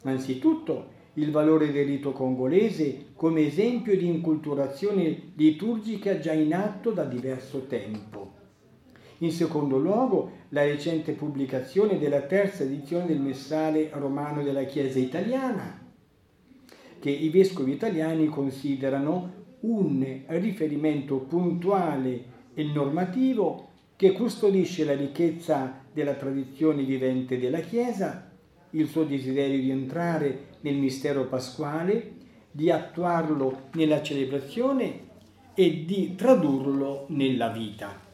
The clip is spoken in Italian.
Anzitutto il valore del rito congolese come esempio di inculturazione liturgica già in atto da diverso tempo. In secondo luogo, la recente pubblicazione della terza edizione del Missale romano della Chiesa italiana, che i vescovi italiani considerano un riferimento puntuale e normativo che custodisce la ricchezza della tradizione vivente della Chiesa, il suo desiderio di entrare nel mistero pasquale, di attuarlo nella celebrazione e di tradurlo nella vita.